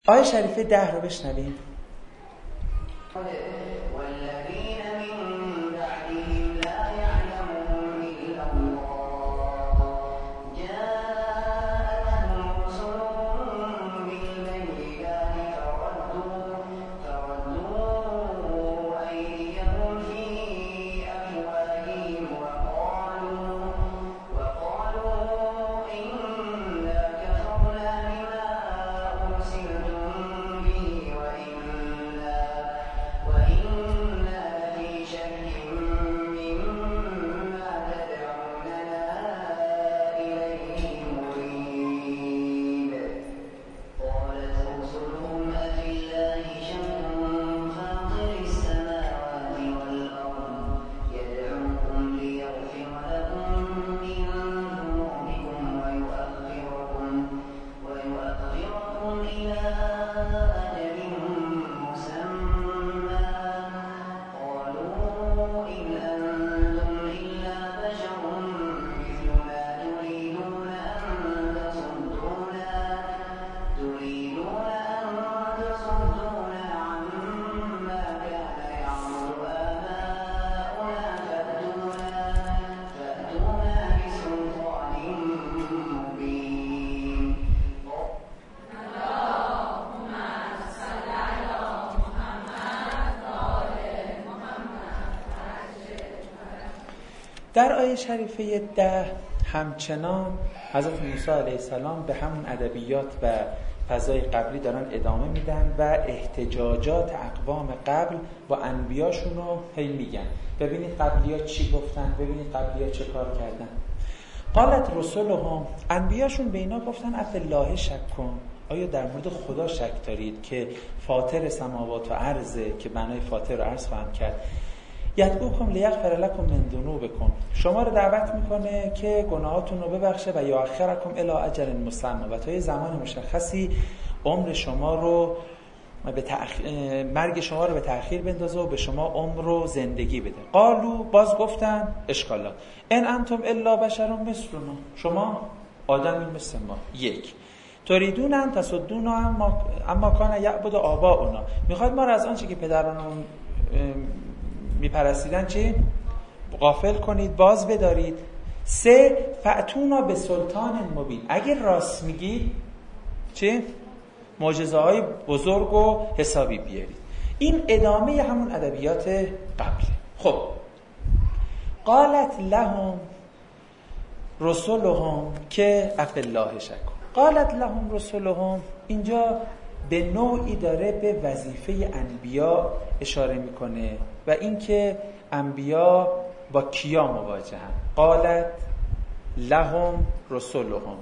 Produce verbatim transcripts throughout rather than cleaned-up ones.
آیه شریفه ده رو بشنویم. در آیه شریفه ده همچنان حضرت موسی علیه السلام به همون ادبیات و فضای قبلی دارن ادامه میدن و احتجاجات اقوام قبل با انبیاشون رو هی میگن. ببینید قبلی ها چی گفتن، ببینید قبلی ها چه کار کردن. قالت رسولهم، انبیاشون به اینا گفتن اف الله شک کن، آیا در مورد خدا شک دارید که فاطر سماوات و ارضه، که بنای فاطر و ارض خواهم کرد، یدعوکم لیغفر لکم من ذنوبکم، شما رو دعوت میکنه که گناهاتون رو ببخشه و یؤخرکم الی اجل مسمى، و تا یه زمان مشخصی عمر شما رو به تأخیر، مرگ شما رو به تأخیر بندازه و به شما عمر و زندگی بده. قالو، باز گفتن اشکالات، ان انتم الا بشر مثلنا، شما آدمی مثل ما. یک، تریدون ان تصدونا اما اما کان یعبد آباؤنا، میخواد ما رو از آنچه که پدرانمون میپرستیدن چی؟ غافل کنید، باز بدارید. سه، فأتونا به سلطان مبین، اگر راست میگید چی؟ معجزه های بزرگ و حسابی بیارید. این ادامه همون ادبیات قبل. خب قالت لهم رسولهم که اف الله شک کن. قالت لهم رسولهم اینجا به نوعی داره به وظیفه انبیا اشاره میکنه و اینکه انبیا با کیا مواجهن. قالت لهم رسولهم،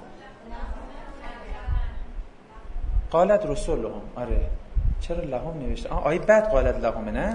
قالت رسولهم، آره چرا لهم نوشته؟ آه آیه بعد قالت لهم، نه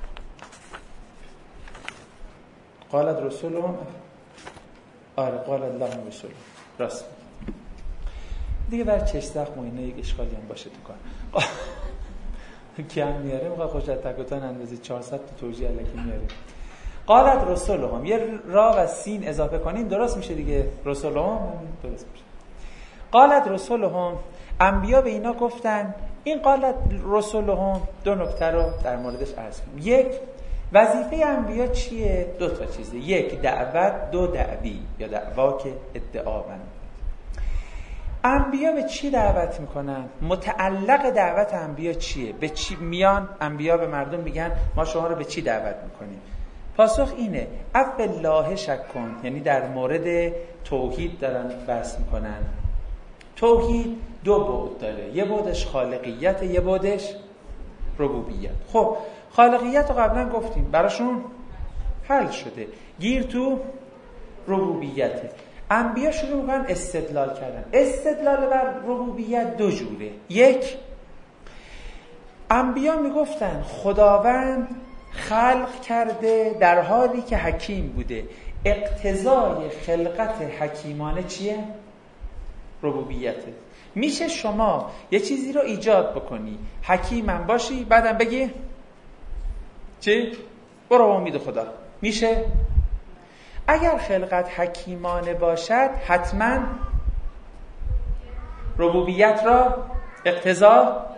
قالت رسولهم، آره قالت لهم رسولهم، راست دیگه. بر چش زخم و اینا یک اشکالی هم باشه تو کار کم میاره، میخواد خوش از تکوتان اندازی چهارصد تا توجیه الکی میاره. قالت رسولهم، یه را و سین اضافه کنین درست میشه دیگه، رسولهم درست میشه. قالت رسولهم، انبیا به اینا گفتن. این قالت رسولهم دو نکته رو در موردش عرض کنم. یک، وظیفه انبیا چیه؟ دو تا چیزه، یک دعوت، دو دعوی یا دعوا که ادعا من. انبیا به چی دعوت میکنن؟ متعلق دعوت انبیا چیه؟ به چی میان انبیا به مردم میگن ما شما رو به چی دعوت میکنیم؟ پاسخ اینه اف الله شک کن، یعنی در مورد توحید دارن بحث میکنن. توحید دو بعد داره، یه بعدش خالقیت، یه بعدش ربوبیت. خب خالقیت رو قبلا گفتیم براشون حل شده، گیر تو ربوبیته. انبیا شروع میکنن استدلال کردن. استدلال بر ربوبیت دو جوره. یک، انبیا میگفتن خداوند خلق کرده در حالی که حکیم بوده. اقتضای خلقت حکیمانه چیه؟ ربوبیته. میشه شما یه چیزی رو ایجاد بکنی، حکیمم باشی، بعدم بگی چی؟ برو با امید خدا. میشه؟ اگر خلقت حکیمانه باشد حتما ربوبیت را اقتضا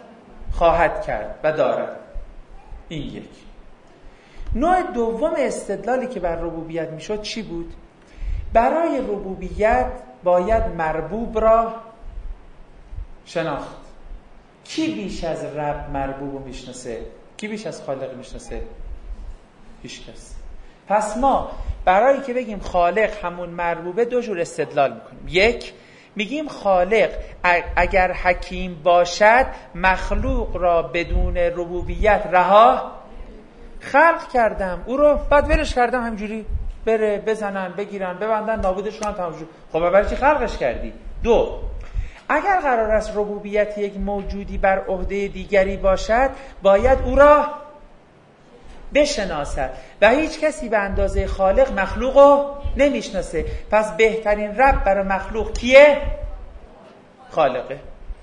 خواهد کرد و دارد. این یک. نوع دوم استدلالی که بر ربوبیت میشد چی بود؟ برای ربوبیت باید مربوب را شناخت. کی بیش از رب مربوب رو میشناسه؟ کی بیش از خالق میشناسه؟ هیچ کس. پس ما برای که بگیم خالق همون مربوبه دو جور استدلال میکنیم. یک، میگیم خالق اگر حکیم باشد مخلوق را بدون ربوبیت رها خلق کردم، او رو بعد ولش کردم همجوری بره بزنن بگیرن ببندن نابودش کنن تمام شد. خب برای چی خلقش کردی؟ دو، اگر قرار است ربوبیت یک موجودی بر عهده دیگری باشد باید او را بشناسد و هیچ کسی به اندازه خالق مخلوق رو نمیشناسه. پس بهترین رب برای مخلوق کیه؟ خالقه.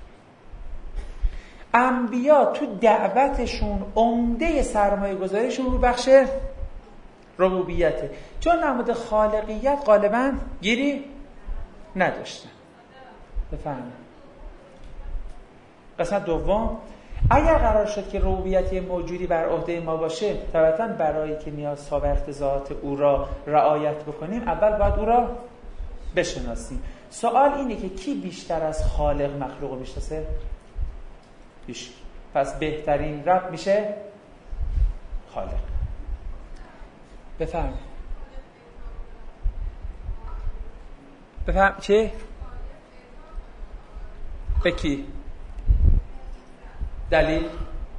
انبیا تو دعوتشون عمده سرمایه گذاریشون رو بخش ربوبیته، چون نمود خالقیت غالبا گیری نداشتن. بفهمید. قسمت دوم، اگر قرار شد که ربوبیت موجودی بر عهده ما باشه، طبعا برای که نیازها و اقتضاعات او را رعایت بکنیم اول باید او را بشناسیم. سوال اینه که کی بیشتر از خالق مخلوق رو میشناسه؟ هیچ. پس بهترین رب میشه خالق. بفهم بفهم چه؟ به کی؟ دلیل؟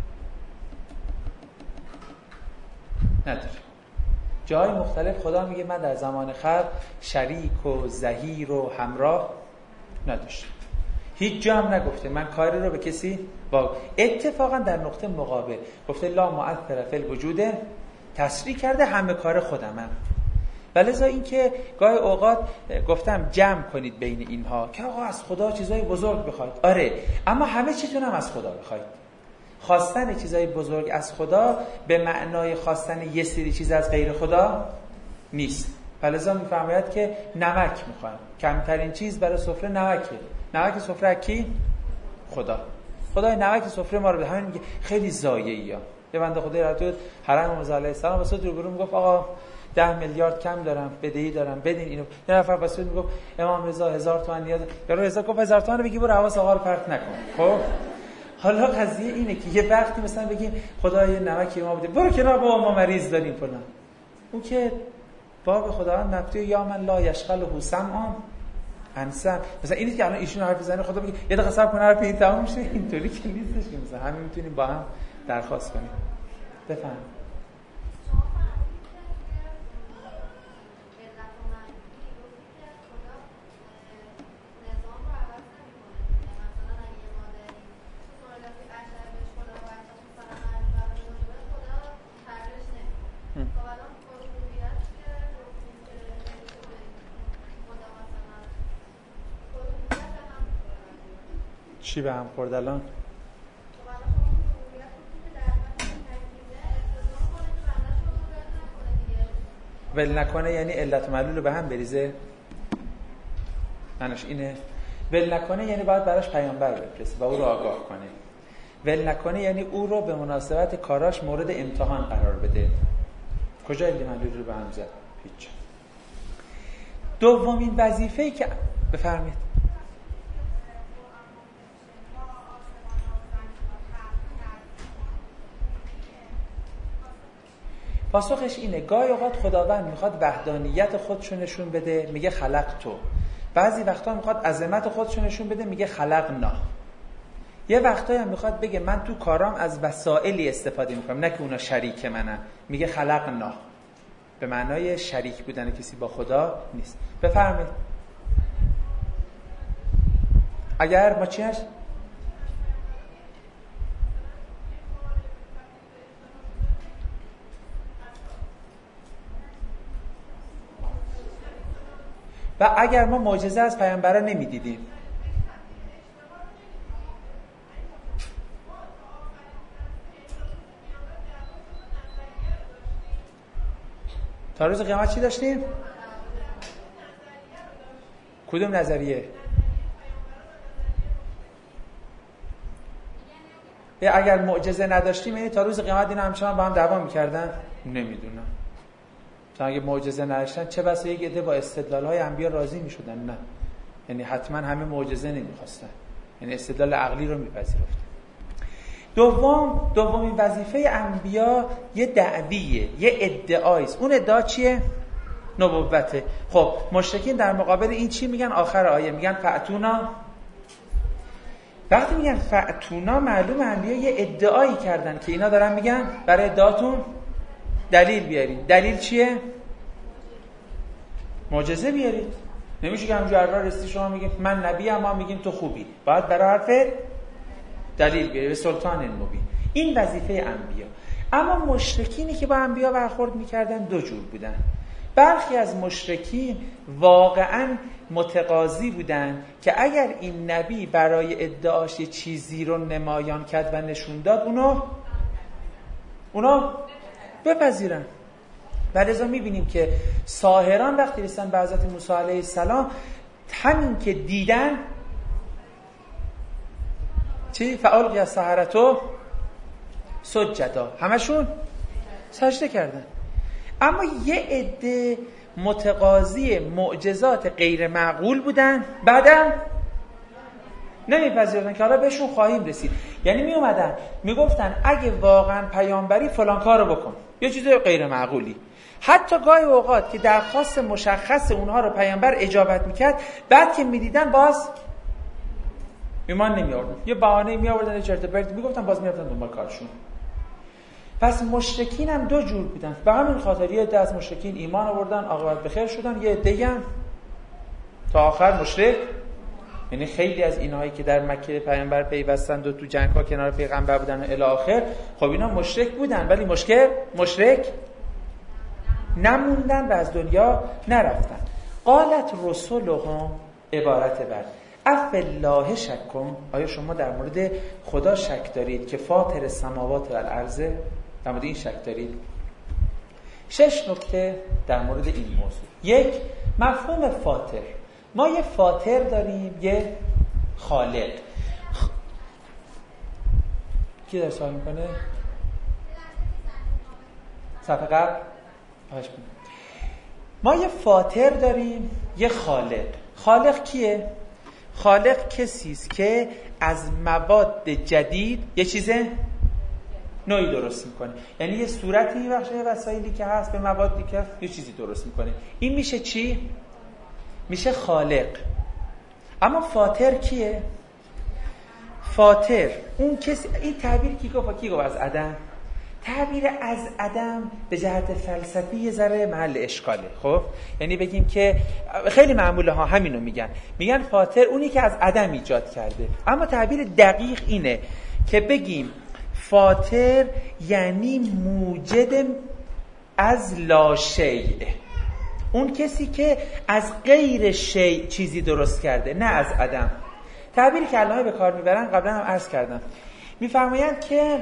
نداره. جای مختلف خدا میگه من در زمان خلق شریک و ظهیر و همراه نداشتم. هیچ جا هم نگفته من کاری رو به کسی با اتفاقا در نقطه مقابل گفته لا مؤثر فی الوجود، تصریح کرده همه کار خودمم. ولذا این که گاهی اوقات گفتم جمع کنید بین اینها که آقا از خدا چیزای بزرگ بخواید. آره، اما همه چیتون هم از خدا بخواید. خواستن چیزای بزرگ از خدا به معنای خواستن یه سری چیز از غیر خدا نیست. ولذا میفرماید که نمک میخوایم، کمترین چیز برای سفره نمکه. نمک سفره کی؟ خدا. خدای نمک سفره ما رو به همین میگه خیلی ضایعی ها. یه بنده خدای رسول حرم موسی علیه السلام واسه روبرو میگفت آقا ده میلیارد کم دارم، بدهی دارم، بدین اینو. یه نفر واسه میگفت امام رضا هزار تومن نیاز. یارو رضا گفت هزار تومن بگی برو حواس آقا رو پرت نکن. خب حالا قضیه اینه که یه وقتی مثلا بگیم خدای نمک ما بده، برو کنار بابا ما مریض داریم فلان. اون که باب خداوند مفتی یا من لا یشغله سمعا انسان. مثلا اینی که الان ایشون حرف بزنه خدا میگه یه دقیقه صبر کن حرف این تموم شه. اینطوری که نیستش که مثلا همین میتونیم با هم درخواست کنیم. بفهم. چی به هم خورد الان؟ ول نکنه یعنی علت معلول به هم بریزه. معنیش اینه. ول نکنه یعنی باید براش پیامبر بفرسته و او رو آگاه کنه. ول نکنه یعنی او رو به مناسبت کاراش مورد امتحان قرار بده. کجا علت معلول رو به هم زد؟ هیچ. دومین وظیفه‌ای که بفرمایید. پاسخش اینه گاهی اوقات خداوند میخواد وحدانیت خودشو نشون بده میگه خلق تو، بعضی وقتا میخواد عظمت خودشو نشون بده میگه خلقنا. یه وقتایی هم میخواد بگه من تو کارام از وسائلی استفاده میکنم نه که اونا شریک منن، میگه خلقنا. به معنای شریک بودن کسی با خدا نیست. بفرمایید. اگر ما چی هست؟ و اگر ما معجزه از پیامبران نمیدیدیم، تا روز قیامت چی داشتیم؟ کدوم نظریه؟ اگر معجزه نداشتیم یعنی تا روز قیامت اینا همچنان با هم دعوا می‌کردن؟ نمیدونم. تا اگه معجزه نداشتن چه بسا یک عده با استدلال‌های انبیا راضی می‌شدن؟ نه. یعنی حتما همه معجزه نمی‌خواستن. یعنی استدلال عقلی رو می‌پذیرفتن. دوم دومین وظیفه انبیا یه دعویه، یه ادعاییست. اون ادعا چیه؟ نبوته. خب مشرکین در مقابل این چی میگن؟ آخر آیه میگن فأتونا. وقتی میگن فأتونا معلوم انبیا یه ادعایی کردن که اینا دارن میگن برای ادعاتون دلیل بیارید. دلیل چیه؟ معجزه بیارید. نمیشه که همونجوری راه رسیدی شما میگید من نبی ام، ما میگیم تو خوبی. باید برای حرف دلیل بیارید. به سلطان مبین. این وظیفه انبیا. اما مشرکینی که با انبیا برخورد میکردن دو جور بودن. برخی از مشرکین واقعاً متقاضی بودن که اگر این نبی برای ادعاش یه چیزی رو نمایان کرد و نشون داد اونو اونو بپذیرن. ولذا میبینیم که ساحران وقتی رسیدن به حضرت موسی علیه السلام همین که دیدن چی؟ فالقی السحرة سجدا، همشون سجده کردن. اما یه عده متقاضی معجزات غیر معقول بودن، بعدم نمیپذیرن که حالا بهشون خواهیم رسید. یعنی می اومدن میگفتن اگه واقعا پیامبری فلان کارو بکن، یه چیز غیر معقولی. حتی گاهی اوقات که درخواست مشخص اونها رو پیامبر اجابت میکرد، بعد که میدیدن باز ایمان نمی آوردن، یه بهانه می آوردن، چرت و پرت میگفتن، باز میرفتن دنبال کارشون. پس مشرکین هم دو جور بودن. به همین خاطر یه عده از مشرکین ایمان آوردن، عاقبت بخیر شدن، یه عده هم تا آخر مشرک. یعنی خیلی از اینهایی که در مکه پیامبر پیوستند و تو جنگ‌ها کنار پیغمبر بودن و الی آخر، خب اینا مشرک بودن ولی مشکل مشرک نموندن و از دنیا نرفتن. قالت رسولهم عبارت بر افالله شک کن، آیا شما در مورد خدا شک دارید که فاطر السماوات و الارض؟ در مورد این شک دارید؟ شش نکته در مورد این موضوع. یک، مفهوم فاطر. ما یه فاطر داریم، یه خالق. خ... کی داره سوال میکنه؟ صفحه قبل ما یه فاطر داریم، یه خالق. خالق کیه؟ خالق کسی است که از مواد جدید یه چیز نوعی درست میکنه. یعنی یه صورتی بخشه وسایلی که هست به موادی که یه چیزی درست میکنه. این میشه چی؟ میشه خالق. اما فاطر کیه؟ فاطر اون کسی، این تعبیر کی گفت؟ کی گفت از عدم؟ تعبیر از عدم به جهت فلسفی یه ذره محل اشکاله. خب یعنی بگیم که خیلی معموله ها همینو میگن، میگن فاطر اونی که از عدم ایجاد کرده. اما تعبیر دقیق اینه که بگیم فاطر یعنی موجد از لا شیء، اون کسی که از غیر شیء چیزی درست کرده، نه از عدم. تعبیری که علامه به کار میبرن قبلا هم عرض کردم، میفرمایند که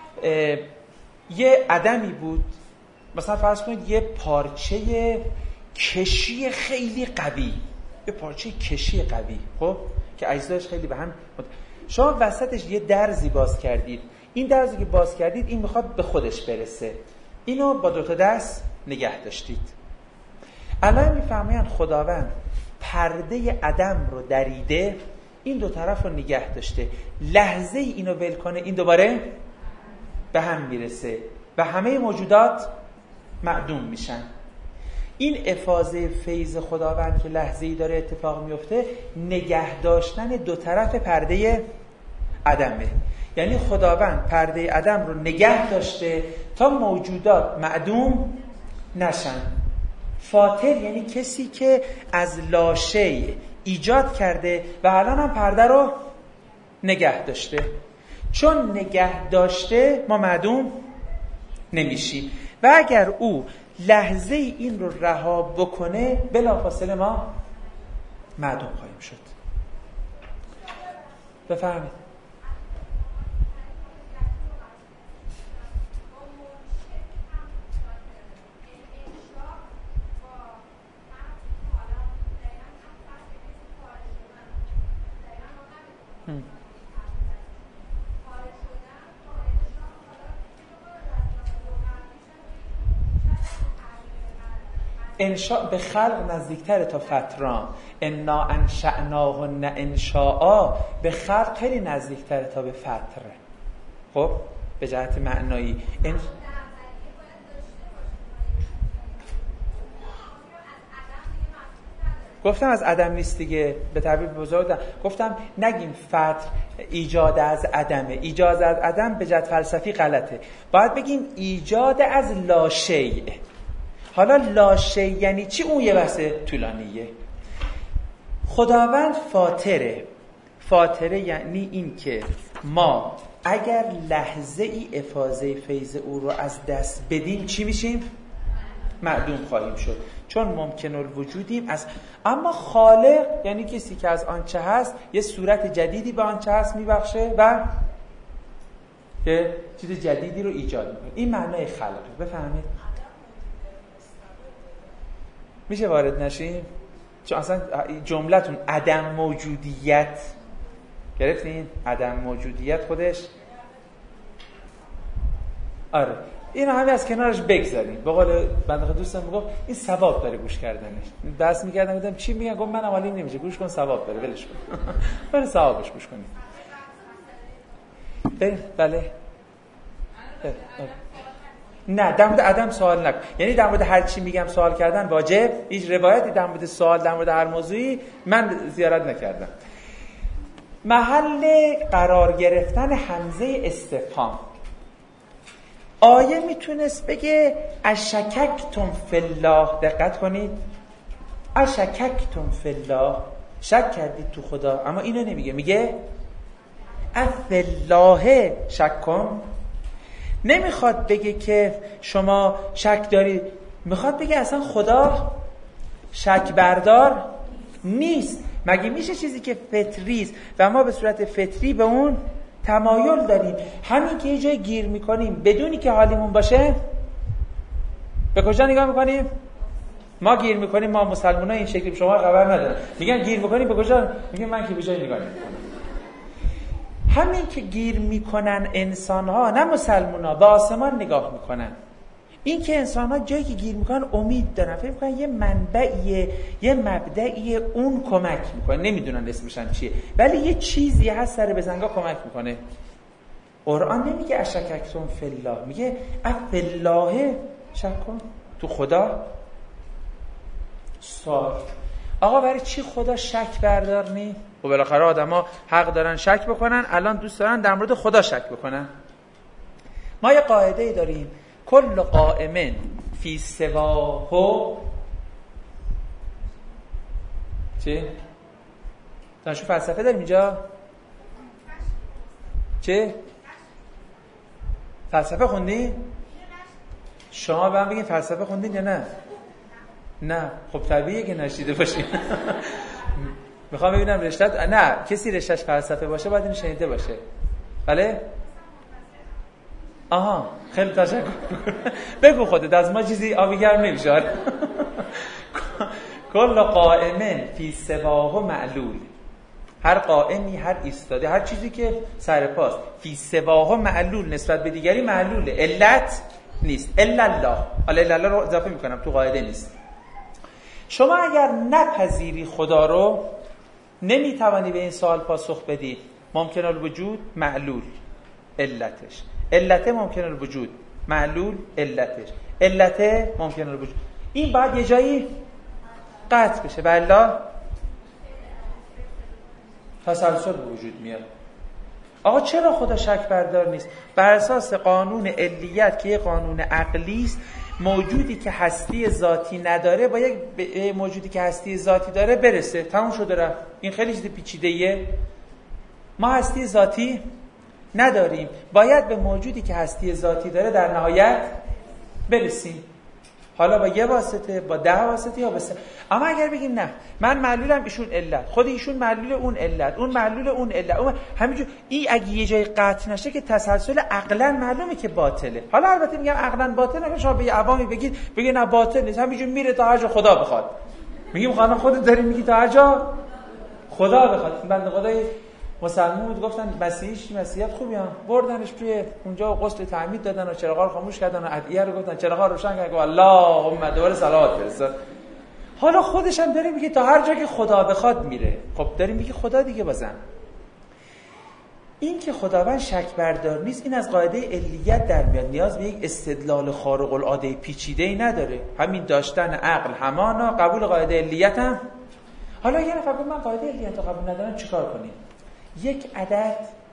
یه عدمی بود، مثلا فرض کنید یه پارچه کشی خیلی قوی، یه پارچه کشی قوی، خب که اجزاش خیلی به هم، شما وسطش یه درزی باز کردید، این درزی که باز کردید این میخواد به خودش برسه، اینو با دو تا دست نگه داشتید. الان میفهمید خداوند پرده عدم رو دریده، این دو طرف رو نگه داشته، لحظه ای اینو ول کنه این دوباره به هم میرسه و همه موجودات معدوم میشن. این افاضه فیض خداوند که لحظه ای داره اتفاق میفته، نگه داشتن دو طرف پرده عدمه. یعنی خداوند پرده عدم رو نگه داشته تا موجودات معدوم نشن. فاطر یعنی کسی که از لاشی ایجاد کرده و الان هم پرده رو نگه داشته. چون نگه داشته ما معدوم نمیشیم و اگر او لحظه این رو رها بکنه بلافاصله ما معدوم خواهیم شد. بفرمایید. انشاء به خلق نزدیکتره تا فتران. انا انشأناهن انشاء به خلق خیلی نزدیکتره تا به فتره. خب به جهت معنایی این گفتم از عدم نیست دیگه، به تعبیر بزرگ گفتم نگیم فتر ایجاد از عدمه. ایجاد از عدم به جهت فلسفی غلطه، باید بگیم ایجاد از لا شیء. حالا لا شیء یعنی چی؟ اون یه بحث طولانیه. خداوند فاطره. فاطره یعنی این که ما اگر لحظه ای افاضه فیض او رو از دست بدیم چی میشیم؟ معدوم خواهیم شد، چون ممکن الوجودیم. از اما خالق یعنی کسی که از آنچه هست یه صورت جدیدی به آنچه هست میبخشه و یه چیز جدیدی رو ایجاد میکنه. این معنای خلقه. بفهمید؟ میشه وارد نشیم؟ چون اصلا جملتون عدم موجودیت گرفتین؟ عدم موجودیت خودش آره اینو همین از کنارش بگذاریم. به قول بنده دوستم میگفت این ثواب داره گوش کردنش. دست میکردم میدم چی میگن، گفت من عمالی نمیشه، گوش کن ثواب داره، ولش کن. برای ثوابش گوش کنید. بریم. بله نه در مورد عدم سوال نکن، یعنی در مورد هر چی میگم سوال کردن واجب. هیچ روایتی در مورد سوال در مورد هر موضوعی من زیارت نکردم. محل قرار گرفتن همزه استفهام. آیه میتونست بگه اشککتم فی الله، دقت کنید، اشککتم فی الله، شک کردید تو خدا، اما اینو نمیگه، میگه افی الله شک کن. نمیخواد بگه که شما شک دارید، میخواد بگه اصلا خدا شک بردار نیست. مگه میشه چیزی که فطریست و ما به صورت فطری به اون تمایل داریم، همین که یه جای گیر میکنیم بدونی که حالیمون باشه، به کجا نگاه میکنیم؟ ما گیر میکنیم، ما مسلمان ها این شکلی شما خبر ندارن، میگن گیر میکنیم به کجا؟ میگن من که به جای نگاه نمیکنم. همین که گیر میکنن انسان ها، نه مسلمان ها، به آسمان نگاه میکنن. این که انسان ها جایی که گیر میکنن امید دارن، فکر میکنن یه منبعیه، یه مبدعیه، اون کمک میکنه، نمیدونن اسمش هم چیه، ولی یه چیزی هست سر بزنگا کمک میکنه. قرآن نمیگه اشککتم فی الله، میگه افی الله شک کن، تو خدا. سوال آقا برای چی خدا شک بردار نی؟ و بالاخره آدما حق دارن شک بکنن، الان دوست دارن در مورد خدا شک بکنن. ما یه قاعده ای داریم، کل قائم فی سواه. چی؟ دانشو فلسفه داریم اینجا؟ چی؟ فلسفه خوندی؟ شما به هم بگین فلسفه خوندین یا نه؟ نه. خب طبیعیه که نشیده باشین. میخوام ببینم رشتت، نه کسی رشتش فلسفه باشه باید اینو شنیده باشه. بله؟ آها خیلی تشکر. بگو خودت، از ما چیزی آبی گرم نمیشه. کل قائم فی سواه معلول، هر قائمی، هر ایستاده، هر چیزی که سر پاست، فی سواه معلول، نسبت به دیگری معلوله، علت نیست. الا الله، حالا الا الله رو اضافه میکنم، تو قاعده نیست. شما اگر نپذیری خدا رو، نمیتوانی به این سوال پاسخ بدی. ممکن الوجود معلول علتش، علت ممکن الوجود معلول علتش، علت ممکن الوجود. این باید یه جایی قطع بشه، والله تسلسل به وجود میاد. آقا چرا خدا شک بردار نیست؟ بر اساس قانون علیت که یه قانون عقلی است، موجودی که هستی ذاتی نداره با یک موجودی که هستی ذاتی داره برسه، تموم شده رفت. این خیلی چیز پیچیده‌ایه. ما هستی ذاتی نداریم، باید به موجودی که هستی ذاتی داره در نهایت برسیم، حالا با یه واسطه، با ده واسطه یا بسه. اما اگر بگیم نه من معلولم، ایشون علت، خود ایشون معلول اون علت، اون معلول اون علت، اون همینجور، این اگه یه جای قطع نشه که تسلسل عقلا معلومه که باطله. حالا البته میگم عقلا باطله، نمیشه شما به عوامی بگید بگید نه باطل نیست، همینجور میره تا هر جا خدا بخواد. میگیم خانم خودت داری میگی تا هر جا خدا بخواد. بنده خدای مسلمان بود گفتن مسیحیش مسیحیت خوبی ها، بردنش توی اونجا و غسل تعمید دادن و چراغا رو خاموش کردن و ادعیه رو گفتن چراغا رو روشن کردن و اللهم دوباره صلوات فرستاد. حالا خودش هم داره میگه تا هر جا که خدا بخواد میره. خب داره میگه خدا دیگه بازم این که خداوند شک بردار نیست، این از قاعده علیت در میاد، نیاز به یک استدلال خارق العاده پیچیده‌ای نداره، همین داشتن عقل همانا قبول قاعده علیت هم. حالا یه نفر من قاعده علیت رو قبول ندارم چیکار کنیم؟ یک عدد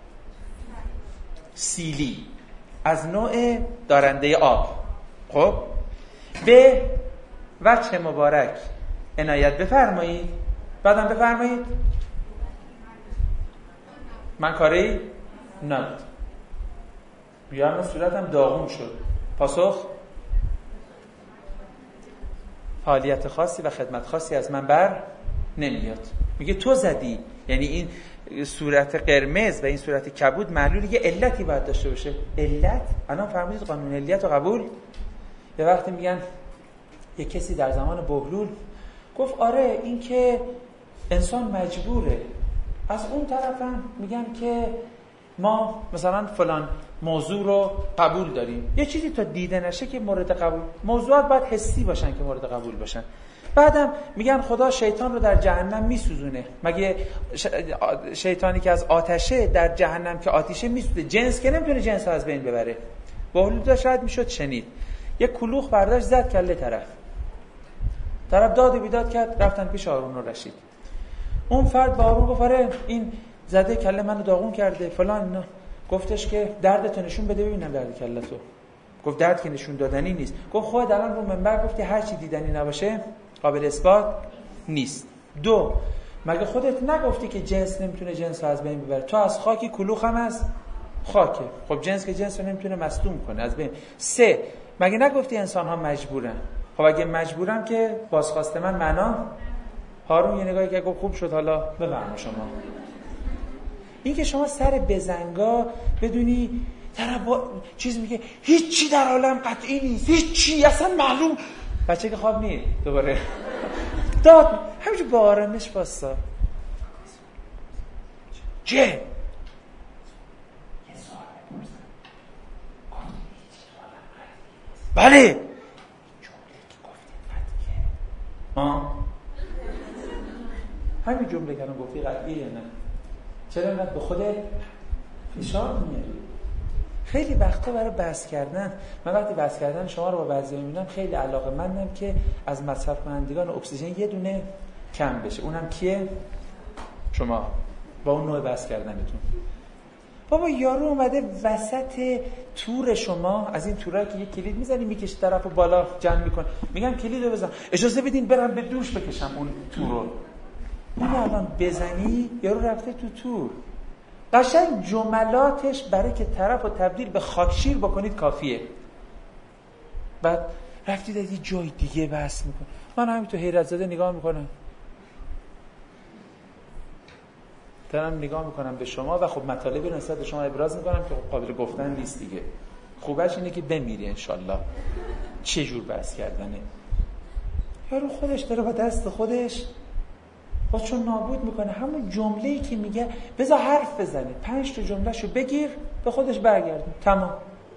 سیلی از نوع دارنده آب خب به وجه مبارک عنایت بفرمایید، بعدم بفرمایید من کاری نبود، بیام صورتم داغون شد، پاسخ فعالیت خاصی و خدمت خاصی از من بر نمیاد. میگه تو زدی، یعنی این صورت قرمز و این صورت کبود معلول یه علتی باید داشته باشه. علت الان فرمودید قانون علیت رو قبول. یه وقتی میگن یه کسی در زمان بهلول گفت آره این که انسان مجبوره، از اون طرفم میگن که ما مثلا فلان موضوع رو قبول داریم. یه چیزی تا دیده نشه که مورد قبول، موضوعات باید حسی باشن که مورد قبول باشن. بعدم میگن خدا شیطان رو در جهنم میسوزونه، مگه شیطانی که از آتشه در جهنم که آتیشه میسوزه، جنس که نمیتونه جنس رو از بین ببره. بهلول دا شاید میشد شنید، یک کلوخ برداشت زد کله طرف، طرف داد و بیداد کرد، رفتن پیش هارون و رشید. اون فرد با هارون گفت آره این زده کله منو داغون کرده فلان اینا. گفتش که دردتو نشون بده ببینم درد کله‌تو. گفت درد که نشون دادنی نیست. گفت خود الان رو منبر گفت که هر چی دیدنی نباشه قابل اثبات نیست. دو، مگه خودت نگفتی که جنس نمیتونه جنس رو از بین ببره؟ تو از خاکی کلوخ هم از خاکه، خب جنس که جنس رو نمیتونه مصدوم کنه از بین. سه، مگه نگفتی انسان ها مجبورن؟ خب اگه مجبورم که بازخواست من معنا. هارون یه نگاهی که گفت خوب شد حالا بفرما شما. این که شما سر بزنگا بدونی طرف با چیز میگه هیچی در عالم قطعی نیست، هیچی اصلا معلوم، بچه که خواب نیست دوباره داد همینجور با آرامش باستا چه؟ یه سوال بپرسم بله جمله که گفتید قطعیه ها؟ همین جمله که گفتی قطعیه یا نه؟ چرا اینقدر به خودت فشار میاری؟ خیلی وقتا برای بحث کردن، من وقتی بحث کردن شما رو با بعضی میبینم خیلی علاقه‌مندم که از مصرف کنندگان اکسیژن یه دونه کم بشه. اونم کیه؟ شما با اون نوع بحث کردنتون. بابا یارو اومده وسط تور شما، از این تورایی که یه کلید میزنی میکشی طرفو بالا جمع میکنه، میگم کلیدو بزن، اجازه بدین برم به دوش بکشم اون تورو. اون الان بزنی یارو رفته تو تور. قشنگ جملاتش برای که طرفو تبدیل به خاکشیر بکنید کافیه. بعد رفتید از یه جای دیگه بحث میکنه. من همین تو حیرت زده نگاه میکنم، دارم نگاه میکنم به شما و خب مطالبی رو نسبت به شما ابراز میکنم که قابل گفتن نیست دیگه. خوبش اینه که بمیری انشالله. چه جور بحث کردنه؟ یارو خودش داره با دست خودش خودشو نابود میکنه. همون جمله‌ای که میگه بذار حرف بزنه، پنج تا جملهشو بگیر به خودش برگردون، تمام.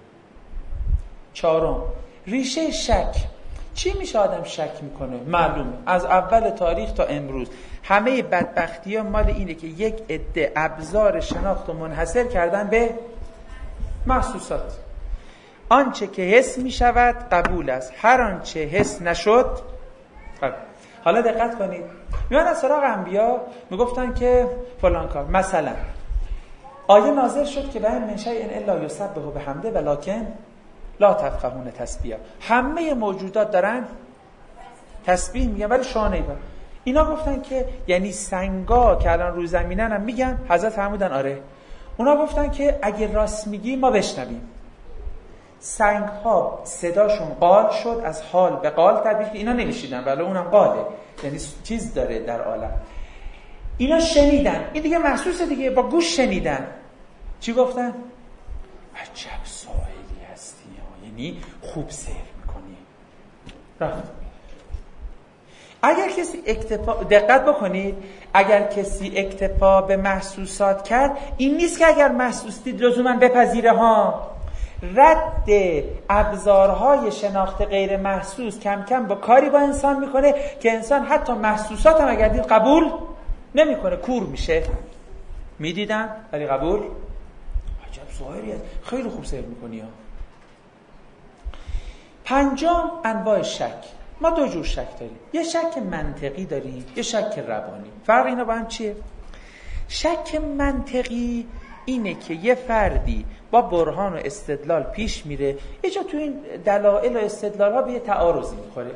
چهارم، ریشه شک. چی میشه آدم شک میکنه؟ معلومه از اول تاریخ تا امروز همه بدبختی‌ها مال اینه که یک عده ابزار شناخت و منحصر کردن به محسوسات. آنچه که حس میشود قبول است، هر آنچه حس نشد قبول. حالا دقت کنید، میان از سراغ انبیا میگفتن که فلان کار، مثلا آیه نازل شد که به من شیء الا یسبح بحمده ولکن لا تفقهون تسبیحه. همه موجودات دارن تسبیح میگن ولی شما نمیفهمید. اینا گفتن که یعنی سنگا که الان رو زمینن هم میگن، حضرت فرمودن آره. اونا گفتن که اگه راست میگی ما بشنویم. سنگ ها صداشون قال شد، از حال به قال تبدیل. اینا نمیشیدن ولی اونم قاله، یعنی چیز داره در عالم. اینا شنیدن، این دیگه محسوسه دیگه، با گوش شنیدن. چی گفتن؟ عجب سائلی هستی، یعنی خوب سیر میکنی. رفت. اگر کسی اکتفا، دقت بکنید، اگر کسی اکتفا به محسوسات کرد، این نیست که اگر محسوس دید لزوما بپذیره ها. رد ابزارهای شناخت غیر محسوس کم کم با کاری با انسان میکنه که انسان حتی محسوسات هم اگر دید قبول نمیکنه، کور میشه. میدیدم ولی قبول. عجب ظاهری است، خیلی خوب سیر میکنی ها. پنجم، انواع شک. ما دو جور شک داریم، یه شک منطقی داریم، یه شک روانی. فرق اینا با هم چیه؟ شک منطقی اینه که یه فردی با برهان و استدلال پیش میره، یه جا تو این دلایل و استدلال ها به یه تعارضی میخوره.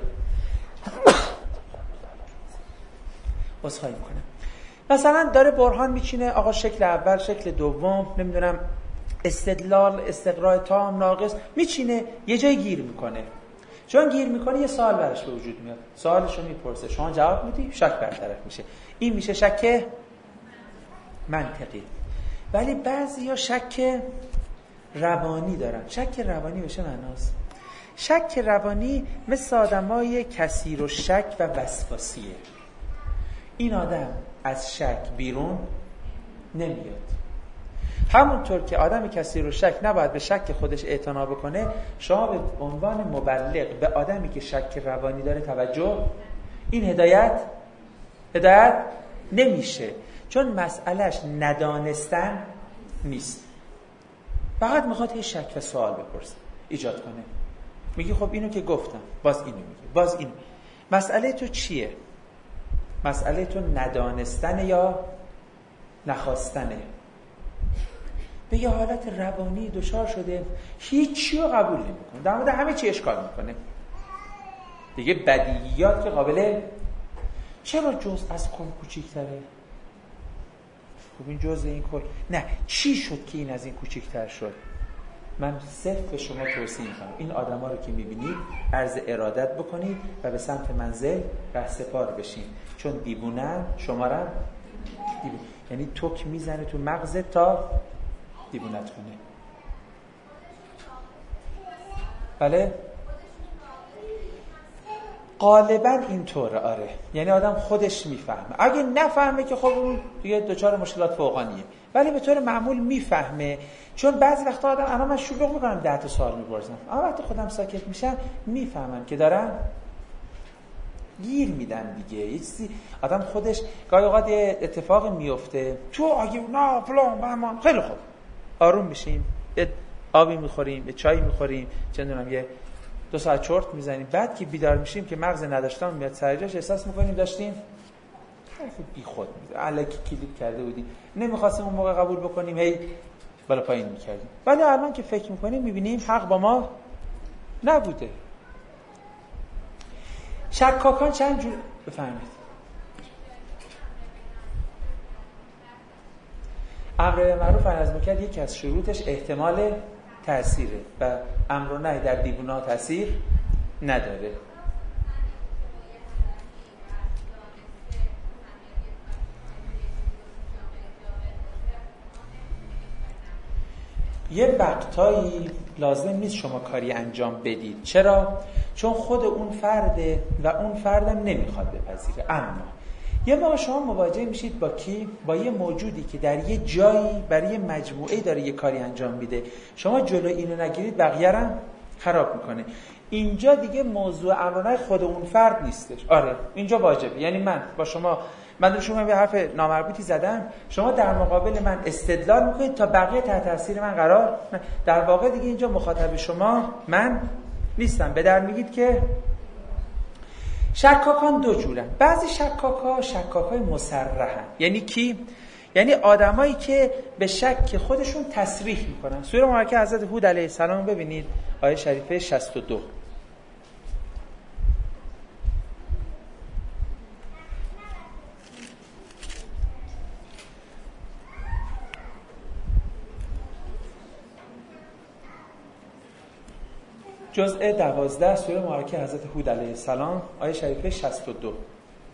بازخواهی میکنم. مثلا داره برهان میچینه، آقا شکل اول، شکل دوم، نمیدونم استدلال، استقراء تام، ناقص، میچینه، یه جای گیر میکنه. چون گیر میکنه یه سوال برش به وجود میاد، سوالشو میپرسه، شما جواب میدی، شک برطرف میشه. این میشه شک منطقی. ولی بعضیا شک روانی دارن. شک روانی به چه معناست؟ شک روانی مثل آدمای کثیر و شک و وسواسیه. این آدم از شک بیرون نمیاد. همونطور که آدم کثیر و شک نباید به شک خودش اعتنا بکنه، شما به عنوان مبلغ به آدمی که شک روانی داره توجه، این هدایت هدایت نمیشه، چون مسئلهش ندانستن نیست، فقط میخواد یه شک و سوال بپرسه، ایجاد کنه. میگی خب اینو که گفتم، باز اینو میگی، باز این. مسئله تو چیه؟ مسئله تو ندانستن یا نخواستنه؟ به یه حالت روانی دچار شده، هیچی رو قبول نمیکنه، در مورد همه چی اشکال میکنه دیگه. بدیهیات که قابله، چرا جز از کل کوچیک‌تره؟ خب این جز این کل نه، چی شد که این از این کوچیک‌تر شد؟ من صرف به شما توصیه میکنم این آدما رو که میبینید عرض ارادت بکنید و به سمت منزل رهسپار بشین، چون دیوونن، شما رو دیوون. یعنی توک میزنه تو مغزت تا دیوونت کنه. بله غالبا اینطوره. آره، یعنی آدم خودش میفهمه، اگه نفهمه که خب اون دیگه دچار مشکلات فوقانیه، ولی به طور معمول میفهمه. چون بعضی وقتا آدم، الان من شلوغ میکنم ده تا سوال میپرسم، اما وقتی خودم ساکت میشم میفهمم که دارم گیر میدم دیگه. یه چیزی آدم خودش گاهی اوقات یه اتفاقی میفته تو آگه نه فلان بهمان، خیلی خوب آروم میشیم، یه آبی میخوریم، یه چای میخوریم، چه میدونم یه دو ساعت چرت میزنیم، بعد که بیدار میشیم که مغز نداشتم میاد سر جاش، احساس میکنیم داشتیم حرف بی خود میزنیم، الکی کلیپ کرده بودیم، نمیخواستیم اون موقع قبول بکنیم، هی بالا پایین میکردیم. ولی الان که فکر میکنیم میبینیم حق با ما نبوده. شکاکان چند جور بفهمید. امر به معروف و نهی از منکر یکی از شروطش احتمال تأثیره و امر و نهی در دیوونه‌ها تأثیر نداره. یه وقتایی لازم نیست شما کاری انجام بدید. چرا؟ چون خود اون فرده و اون فردم نمیخواد بپذیره. اما یه موقع شما مواجه میشید با کی؟ با یه موجودی که در یه جایی برای یه مجموعه داره یه کاری انجام میده، شما جلو اینو نگیرید بقیه رو خراب میکنه. اینجا دیگه موضوع امرانه خود اون فرد نیستش. آره اینجا واجبه. یعنی من با شما من شما به حرف نامربوطی زدم، شما در مقابل من استدلال میکنید تا بقیه تحت تاثیر من قرار، در واقع دیگه اینجا مخاطب شما من نیستم. به در میگید که شکاکان دو جورن. بعضی شکاکا شکاکای مصرحن. یعنی کی؟ یعنی آدمایی که به شک خودشون تصریح میکنن. سوره مبارکه حضرت هود علیه السلام ببینید، آیه شریفه شصت و دو. جزء دوازده سوره مبارکه حضرت هود علیه السلام، آیه شریفه شصت و دو.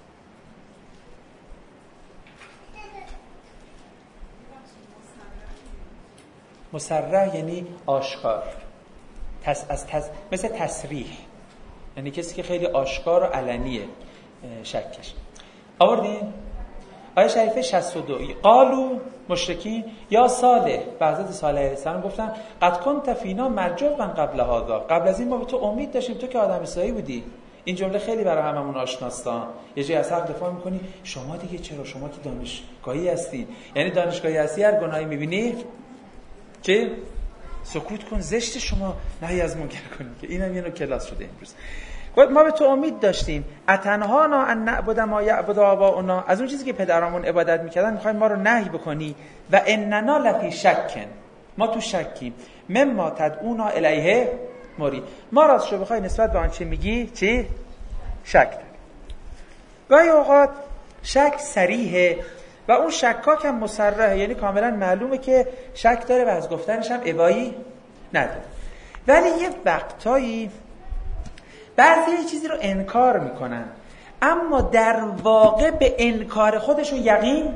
مصرح یعنی آشکار، تس از تس مثل تصریح، یعنی کسی که خیلی آشکار و علنیه. شکش. آوردین؟ آیه شریفه شصت و دو قالو مشرکین یا صالح، به حضرت صالح علیه السلام گفتن قد کنت فینا مرجوا قبل هذا، قبل از این ما به تو امید داشتیم، تو که آدم صالحی بودی. این جمله خیلی برای هممون آشناست. یه جایی از حق دفاع میکنی، شما دیگه چرا، شما که دانشگاهی هستین، یعنی دانشگاهی هستی هر گناهی میبینی چه سکوت کن، زشت شما نهی از منکر کنی، که اینم یه نوع کلاس شده امروز. خود ما به تو امید داشتیم، اتنهانا ان نعبد ما یعبد آباؤنا، از اون چیزی که پدرامون عبادت میکردن میخوایم ما رو نهی بکنی. و اننا لفی شکن، ما تو شکیم، مما تدعونا الیه مری، ما راستشو بخوای نسبت به آنچه میگی چی؟ شک داری. گاهی اوقات شک صریحه و اون شکاک هم مصرحه، یعنی کاملا معلومه که شک داره و از گفتنش هم ابایی نداره. ولی یه وقتایی بعضی یه چیزی رو انکار میکنن، اما در واقع به انکار خودشون یقین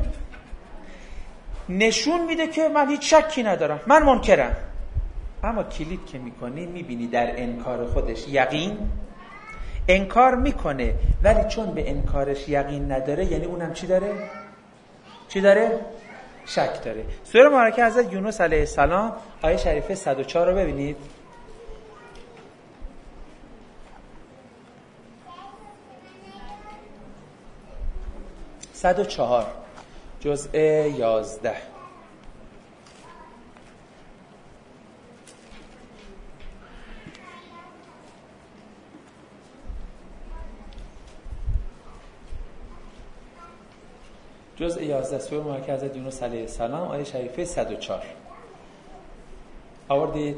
نشون میده که من هیچ شکی ندارم، من منکرم. اما کلید که میکنی میبینی در انکار خودش یقین انکار میکنه، ولی چون به انکارش یقین نداره، یعنی اونم چی داره؟ چی داره؟ شک داره. سوره مبارکه حضرت یونس علیه السلام آیه شریفه صد و چهار رو ببینید. صد و چهار جزء یازده. جزء یازده سوره مبارکه حضرت یونس علیه السلام آیه شریفه صد و چهار. آوردید؟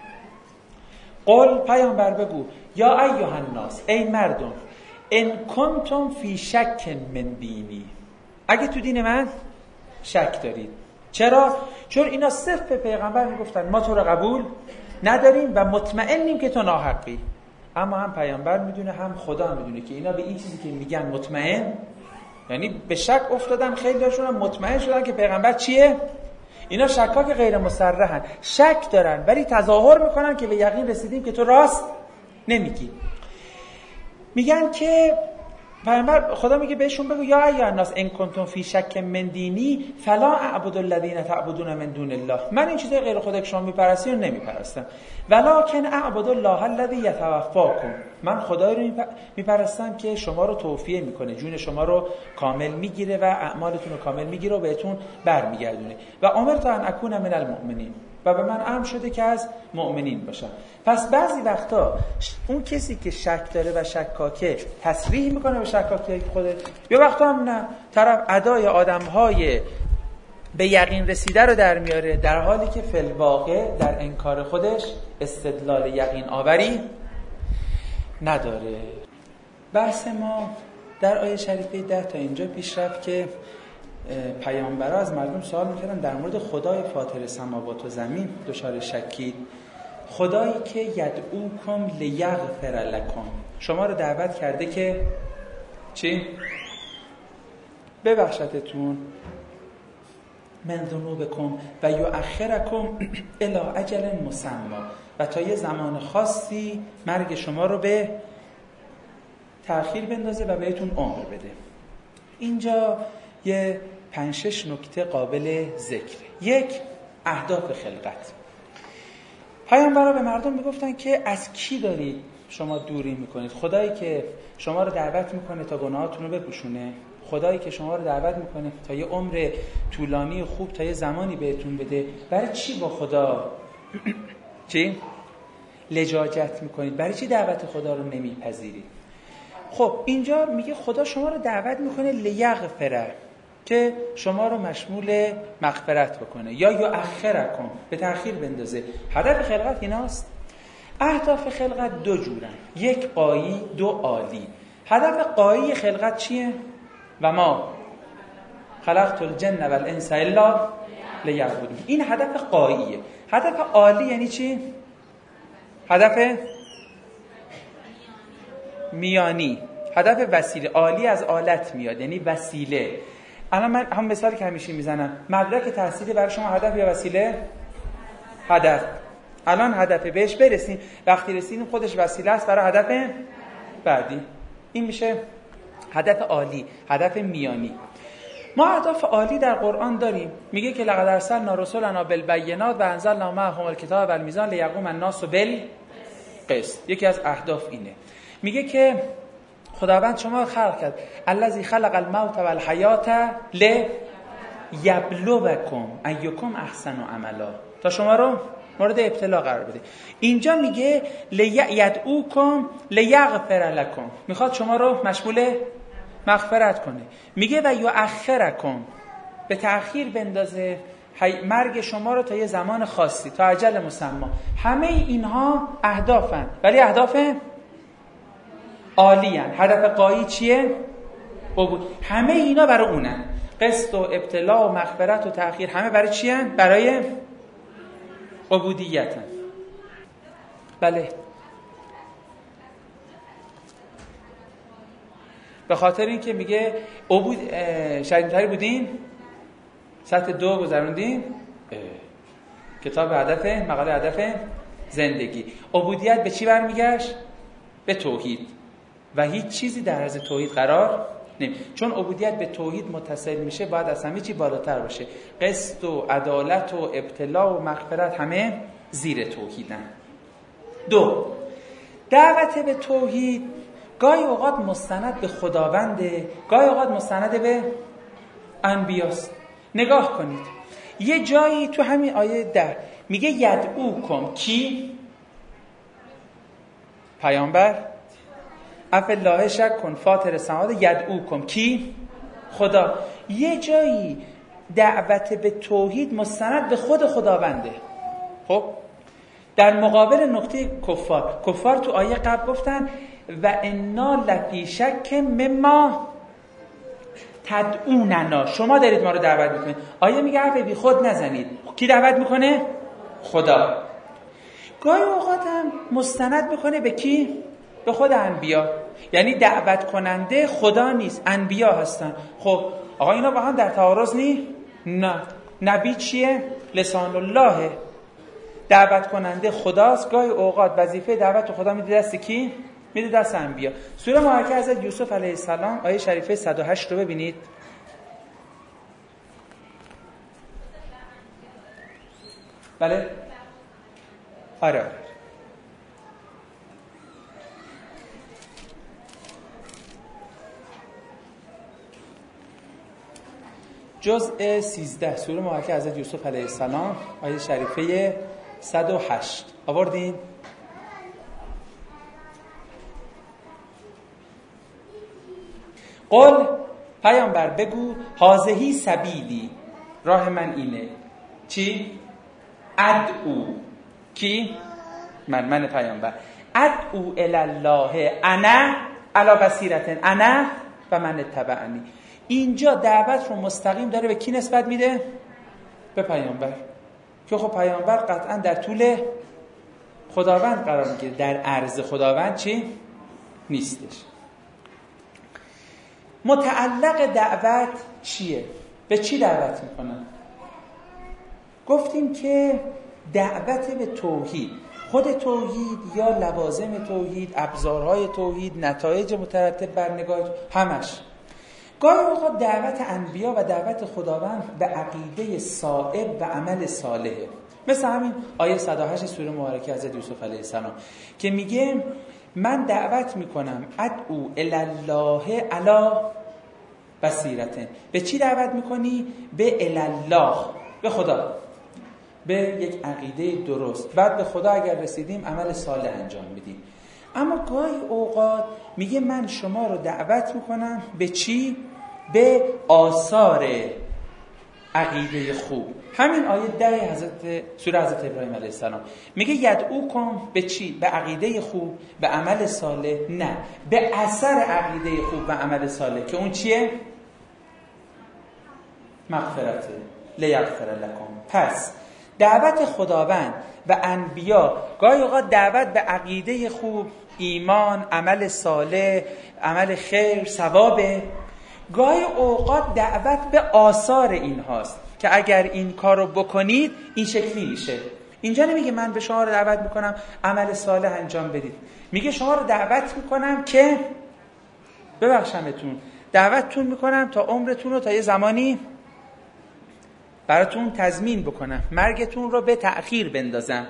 قل پیامبر بگو یا ایها الناس، ای مردم، ان کنتم فی شک من دینی، اگه تو دین من شک دارید. چرا؟ چون اینا صرف به پیغمبر میگفتن ما تو رو قبول نداریم و مطمئنیم که تو ناحقی. اما هم پیامبر میدونه هم خدا میدونه که اینا به این چیزی که میگن مطمئن، یعنی به شک افتادن، خیلی هاشون هم مطمئن شدن که پیغمبر چیه. اینا شکاک غیر مصرحن، شک دارن ولی تظاهر میکنن که به یقین رسیدیم که تو راست نمیگی. میگن که پیامبر خدا میگه بهشون بگو یا ایها الناس ان کنتم فی شک من دینی فلا اعبد الذین تعبدون من دون الله، من این چیزای غیر خدا که شما میپرستین رو نمیپرستم، ولکن اعبد الله الذی یتوفاکم، من خدایی رو میپرستم که شما رو توفیه میکنه، جون شما رو کامل میگیره و اعمالتون رو کامل میگیره و بهتون برمیگردونه. و امرت ان اکون من المؤمنین، و به من امر شده که از مؤمنین باشم. پس بعضی وقتا اون کسی که شک داره و شکاکه تصریح میکنه به شکاکی خودش، یه وقتا هم نه، طرف ادای آدمهای به یقین رسیده رو در میاره، در حالی که فی الواقع در انکار خودش استدلال یقین آوری نداره. بحث ما در آیه شریفه ده تا اینجا پیش رفت که پیامبرا از مردم سوال میکردن در مورد خدای فاطر سماوات و زمین دچار شکید، خدایی که یدعوکم لیغفر لکم، شما رو دعوت کرده که چی؟ ببخشتتون من ذنوبکم و یؤخرکم الی اجل مسمی، و تا یه زمان خاصی مرگ شما رو به تأخیر بندازه و بهتون عمر بده. اینجا یه پنج شش نکته قابل ذکر. یک، اهداف خلقت. پیامبرا به مردم میگفتن که از کی دارید شما دوری میکنید؟ خدایی که شما رو دعوت میکنه تا گناهاتون رو بپوشونه، خدایی که شما رو دعوت میکنه تا یه عمر طولانی خوب تا یه زمانی بهتون بده، برای چی با خدا چی؟ لجاجت میکنید؟ برای چی دعوت خدا رو نمیپذیرید؟ خب اینجا میگه خدا شما رو دعوت میکنه لیغفره، که شما رو مشمول مغفرت بکنه، یا یؤخرکم، به تأخیر بندازه. هدف خلقت ایناست. اهداف خلقت دو جورن، یک قایی، دو عالی. هدف قایی خلقت چیه؟ و ما خلقت الجن والانس الا لیعبدون، این هدف قاییه. هدف عالی یعنی چی؟ هدف میانی، هدف وسیله. عالی از آلت میاد، یعنی وسیله. الان من هم مثالی که همیشه میزنم، مدرک تحصیلی برای شما هدف یا وسیله؟ هدف. الان هدف بهش برسیم، وقتی رسیدیم خودش وسیله است برای هدف بعدی. این میشه هدف عالی، هدف میانی. ما اهداف عالی در قرآن داریم. میگه که لقد ارسلنا رسلنا بالبینات و انزلنا معهم الکتاب والمیزان لیقوم الناس بالقسط. یکی از اهداف اینه. میگه که خداوند شما رو خلق کرد، الذی خلق الموت والحیات لیبلوکم ایکم احسن عملا، تا شما رو مورد ابتلا قرار بده. اینجا میگه لیدعوکم لیغفر لکم، میخواد شما رو مشمول مغفرت کنه. میگه و یؤخرکم، به تأخیر بندازه مرگ شما رو تا یه زمان خاصی، تا اجل مسمى. همه اینها اهدافن، ولی اهداف عالی‌اند. هدف غایی چیه؟ عبود. همه اینا برای اونن. قسط و ابتلا و مغفرت و تأخیر همه برای چیه؟ برای عبودیتن. بله، به خاطر این که میگه عبود شدیدتری بودین، سطح دو گذروندین، کتاب هدف، مقاله هدف زندگی. عبودیت به چی برمیگشت؟ به توحید، و هیچ چیزی در عرض توحید قرار نمی. چون عبودیت به توحید متصل میشه باید از همه چی بالاتر باشه. قسط و عدالت و ابتلا و مغفرت همه زیر توحیدن. دو، دعوت به توحید گاهی اوقات مستند به خداونده، گاهی اوقات مستند به انبیاست. نگاه کنید یه جایی تو همین آیه ده میگه یدعوکم، کی؟ پیامبر. افالله شک کن فاطر السماوات یدعوکم، کی؟ خدا. یه جایی دعوت به توحید مستند به خود خداونده. خب در مقابل نقطه کفار، کفار تو آیه قبل گفتن و انا لفی شک مما تدعوننا، شما دارید ما رو دعوت میکنید. آیه میگه حرف بی خود نزنید. کی دعوت میکنه؟ خدا. گاهی اوقات هم مستند میکنه به کی؟ به خود انبیا. یعنی دعوت کننده خدا نیست، انبیا هستن. خب آقا اینا با هم در تعارض نی؟ نه. نبی چیه؟ لسان الله، دعوت کننده خداست. گاهی اوقات وظیفه دعوت خدا میده دست کی؟ میده دست انبیا. سوره مبارکه حضرت یوسف علیه السلام آیه شریفه صد و هشت رو ببینید. بله؟ آره آره. جزء سیزده سوره مبارکه حضرت یوسف علیه السلام آیه شریفه صد و هشت آوردین؟ قل، پیامبر بگو، هازهی سبیلی، راه من اینه. چی؟ ادعو، کی؟ من من پیامبر. ادعو الالله انا علی بصیرة انا و من اتبعنی. اینجا دعوت رو مستقیم داره به کی نسبت میده؟ به پیامبر. که خب پیامبر قطعا در طول خداوند قرار میگیره، در عرض خداوند چی؟ نیستش. متعلق دعوت چیه؟ به چی دعوت میکنن؟ گفتیم که دعوت به توحید، خود توحید یا لوازم توحید، ابزارهای توحید، نتایج مترتب بر نگاه، همش. گاهی اوقات دعوت انبیا و دعوت خداوند به عقیده صائب و عمل صالحه. مثل همین آیه صد و هشت سوره مبارکه حضرت یوسف علیه السلام که میگه من دعوت میکنم ادعو الالله علی بصیرة. به چی دعوت میکنی؟ به الالله، به خدا، به یک عقیده درست. بعد به خدا اگر رسیدیم عمل صالح انجام بدیم. اما گاهی اوقات میگه من شما رو دعوت میکنم به چی؟ به آثار عقیده خوب. همین آیه ده حضرت سوره حضرت ابراهیم علیه السلام میگه یدعوکم به چی؟ به عقیده خوب، به عمل صالح؟ نه، به اثر عقیده خوب و عمل صالح که اون چیه؟ مغفرته، لیغفر لکم. پس دعوت خداوند و انبیا گاهی اوقات دعوت به عقیده خوب، ایمان، عمل صالح، عمل خیر، ثوابه. گاهی اوقات دعوت به آثار این هاست که اگر این کار رو بکنید این شکلی میشه. اینجا نمیگه من به شما رو دعوت میکنم عمل صالح انجام بدید، میگه شما رو دعوت میکنم که ببخشمتون، دعوتتون میکنم تا عمرتون رو تا یه زمانی براتون تضمین بکنم، مرگتون رو به تأخیر بندازم.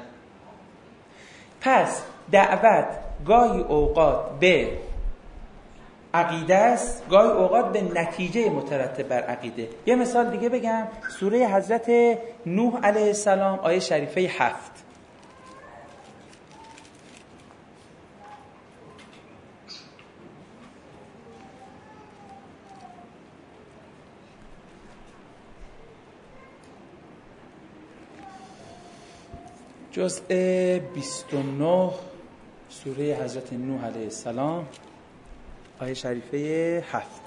پس دعوت گاهی اوقات به عقیده است، گاهی اوقات به نتیجه مترتب بر عقیده. یه مثال دیگه بگم، سوره حضرت نوح علیه السلام آیه شریفه هفت. جزء بیست و نه سوره حضرت نوح علیه السلام آیه شریفه هفت.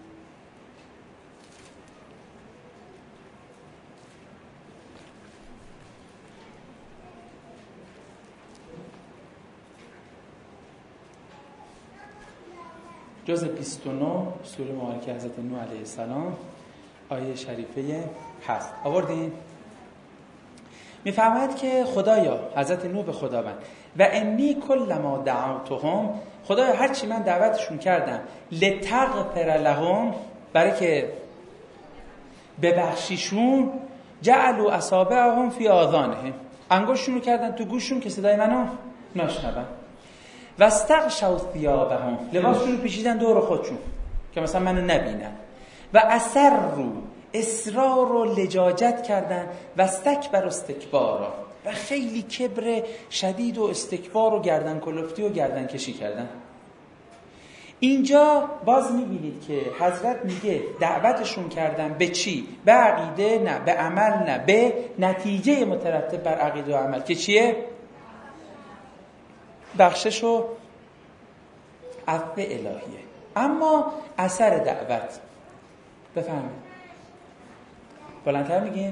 جزء بیست و نه سوره مبارکه حضرت نوح علیه السلام آیه شریفه هفت. آوردین؟ میفرماید که خدایا، حضرت نوح به خداوند، و انی کلما دعوتهم، خدایا هر چی من دعوتشون کردم، لتغفر لهم، برای که ببخشیشون، جعلوا اصابعهم فی آذانهم، انگشتشون رو کردن تو گوششون که صدای منو نشنون، و استغشوا ثیابهم، لباسشون رو پیچیدن دور خودشون که مثلا منو نبینن، و اصروا، اصرار و لجاجت کردن، و استکبر و استکبارا، و خیلی کبر شدید و استکبار و گردن کلفتی و گردن کشی کردن. اینجا باز میبینید که حضرت میگه دعوتشون کردن به چی؟ به عقیده نه، به عمل نه، به نتیجه مترتب بر عقیده و عمل که چیه؟ بخشش و عفو الهیه. اما اثر دعوت، بفهمید بلندتر میگیم؟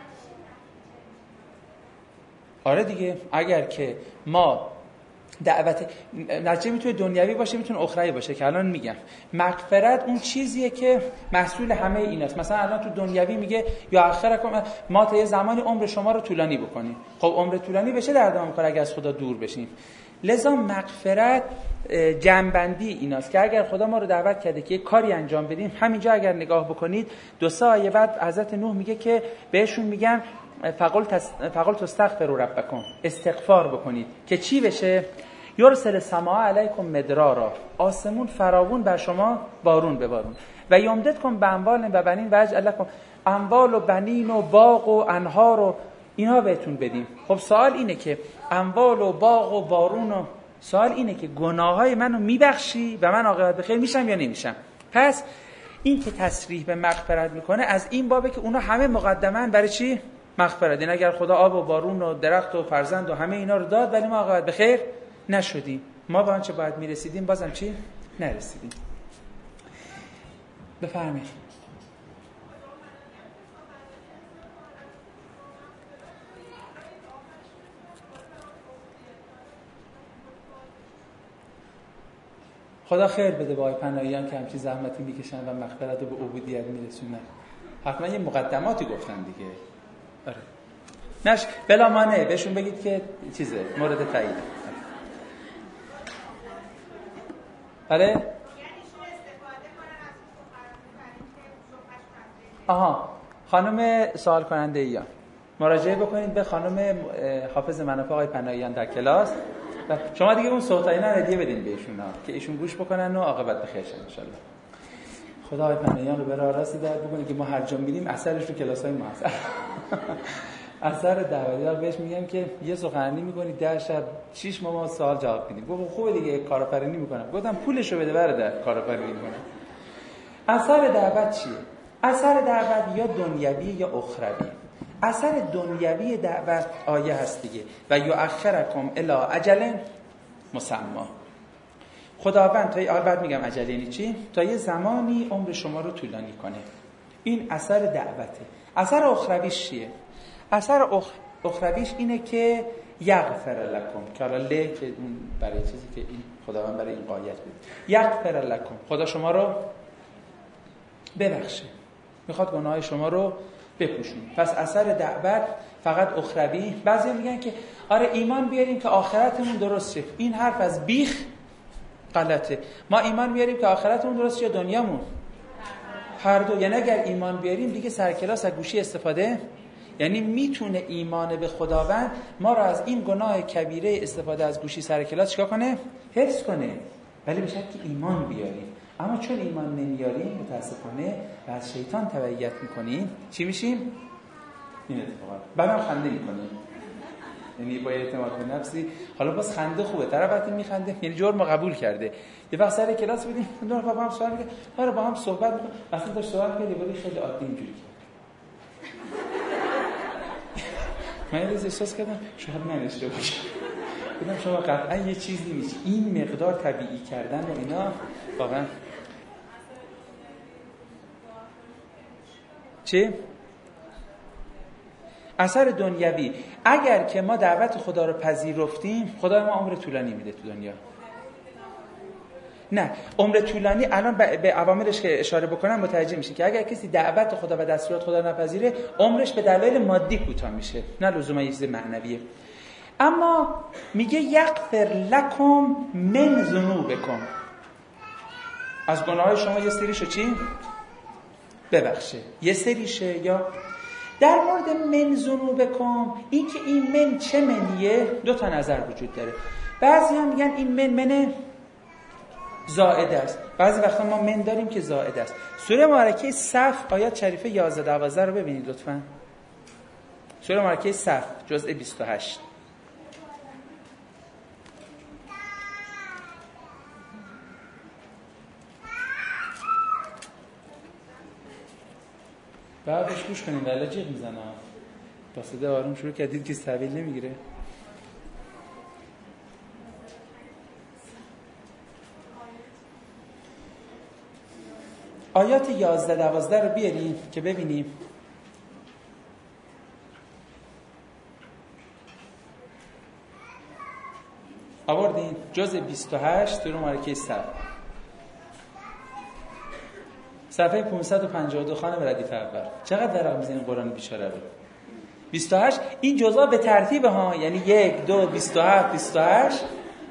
آره دیگه، اگر که ما دعوت نتیجه میتونه دنیوی باشه، میتونه اخروی باشه که الان میگم. مغفرت اون چیزیه که محصول همه ایناست. مثلا الان تو دنیوی میگه یا آخرکم، ما تا یه زمانی عمر شما رو طولانی بکنیم. خب عمر طولانی بشه در ادامه کار اگه از خدا دور بشیم. لذا مغفرت جنبندی ایناست که اگر خدا ما رو دعوت کرده که یک کاری انجام بدیم، همینجا اگر نگاه بکنید دو سه آیه بعد حضرت نوح میگه که بهشون میگن فقل تس... فقل تستغفروا ربکم، استغفار بکنید که چی بشه؟ یرسل السماء علیکم مدرارا، آسمون فراوون بر شما بارون ببارون، و یمددکم باموال و بنین و یجعل لکم، اموال و بنین و باغ و انهار و اینها بهتون بدیم. خب سوال اینه که اموال و باغ و بارون و سوال اینه که گناههای منو میبخشی و من عاقبت بخیر میشم یا نمیشم؟ پس این که تصریح به مغفرت میکنه از این بابه که اونا همه مقدمن برای چی؟ مغفرت. این اگر خدا آب و بارون و درخت و فرزند و همه اینا رو داد ولی ما عاقبت بخیر نشدیم، ما به آنچه باید میرسیدیم بازم چی؟ نرسیدیم. بفرمایید. خدا خیر بده با پناهیان که همچین زحمتی میکشن و مغفرت رو به عبودیت میرسونن. حتما یه مقدماتی گفتن دیگه. آره. نش بلا مانع بهشون بگید که چیزه مورد تایید. آره. آها، خانم سوال کننده ایان مراجعه بکنید به خانم حافظ منافع آقای پناهیان در کلاس. شما دیگه اون صوتایی نه هدیه بدین بهشون که ایشون گوش بکنن و عاقبت بخیر شه ان شاء الله. خدا آقای پناهیان رو به راه راست هدایت بکنه که ما هر جا میریم اثرش رو کلاسای ما هست. اثر دعوتی‌ها بهش میگم که یه سخنرانی می‌کنی ده شب شش ماه ما سوال جواب میدیم. گفت خوبه دیگه کارآفرینی می‌کنم. گفتم پولشو بده برادر کارآفرینی می‌کنم. اثر دعوت چیه؟ اثر دعوت یا دنیوی یا اخروی. اثر دنیوی دعوت آیه هست دیگه، و یؤخرکم الی اجل مسمی. خداوند تا یه بعد میگم اجل یعنی چی؟ تا یه زمانی عمر شما رو طولانی کنه. این اثر دعوته. اثر اخرویش چیه؟ اثر اخ... اخرویش اینه که یغفر لکم، که حالا له که برای چیزی که این خداوند برای این قایت بود. یغفر لکم، خدا شما رو ببخشه، میخواد گناههای شما رو بپوشونه. پس اثر دعوت فقط اخروی. بعضی میگن که آره ایمان بیاریم که آخرتمون درست شه. این حرف از بیخ غلطه. ما ایمان میاریم که آخرتمون درست یا دنیامون؟ هر دو. یعنی اگر ایمان بیاریم دیگه سرکلاس از گوشی استفاده، یعنی میتونه ایمان به خداوند ما رو از این گناه کبیره استفاده از گوشی سرکلاس چیکار کنه؟ حفظ کنه. ولی به شرطی که ایمان بیاریم. اما چون ایمان نمیاریم متاسفانه و از شیطان تبعیت میکنیم، چی میشیم؟ این اتفاقات. بعدم خنده میکنیم. یعنی با اعتماد به نفسی، حالا باز خنده خوبه، طرف وقتی میخنده یعنی جرم قبول کرده. یه وقت سر کلاس بودیم، دو نفر با هم صحبت می‌کردن، ما با هم صحبت می‌کنیم، اصلا داشت صحبت می‌کرد، ولی خیلی عادی اینجوری کرد. من یه روز احساس کردم شاید من اشتباه باشم. گفتم شما قطعا یه چیزی نیست. این مقدار طبیعی کردن و اینا واقعا چی؟ اثر دنیوی. اگر که ما دعوت خدا رو پذیرفتیم، خدا ما عمر طولانی میده تو دنیا. نه، عمر طولانی الان به عواملش که اشاره بکنم متوجه میشین که اگر کسی دعوت خدا و دستورات خدا نپذیره، عمرش به دلایل مادی کوتاه میشه، نه لزوما یه چیز معنویه. اما میگه یغفر لکم من ذنوبکم، از گناههای شما یه سریشو چی؟ ببخشه. یه سریشه. یا در مورد من ذنوبکم، این که این من چه منیه، دو تا نظر وجود داره. بعضی هم میگن این من من زائد است، بعضی وقتا ما من داریم که زائد است. سوره مبارکه صف آیات شریفه یازده دوازده رو ببینید لطفاً. سوره مبارکه صف جزء بیست و هشت. بعدش گوش کنید ولی جیغ میزنه. با صدا آروم شروع کردید که استحویل نمیگیره. آیات یازده دوازده رو بیاریم که ببینیم. آوردین جزء بیست و هشت سوره مبارکه صف، صفحه پانصد و پنجاه و دو خانم ردیف اول. چقدر ورق میزنین قرآن بیچاره رو؟ بیست و هشت این جزء به ترتیب ها، یعنی یک دو بیست و هفت بیست و هشت.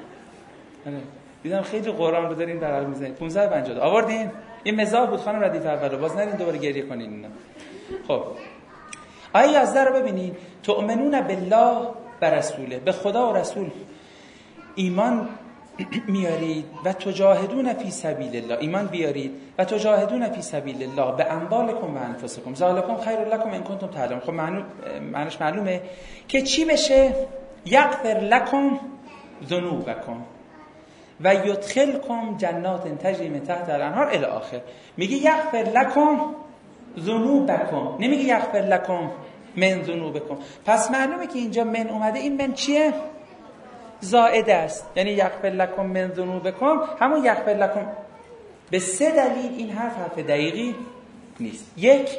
دیدم خیلی قرآن رو دارین ورق میزنین. پانصد و پنجاه و دو آوردین. این مزاح بود خانم ردیف اول رو، باز نرین دوباره گریه کنین اینا. خب آیه یازده رو ببینین. تؤمنون بالله و رسوله، به خدا و رسول ایمان میارید و تجاهدون فی سبیل الله، ایمان بیارید و تجاهدون فی سبیل الله به اموالکم و انفسکم ذالکم خیر لکم ان کنتم تعلمون. خب معنیش معلومه که چی بشه؟ یغفر لکم ذنوبکم و یدخلکم جنات تجری من تحتها الانهار الی آخر. میگه یغفر لکم ذنوبکم، نمیگه یغفر لکم من ذنوبکم. پس معلومه که اینجا من اومده، این من چیه؟ زائد است. یعنی یغفر لکم من ذنوبکم همون یغفر لکم. به سه دلیل این حرف حرف دقیقی نیست. یک،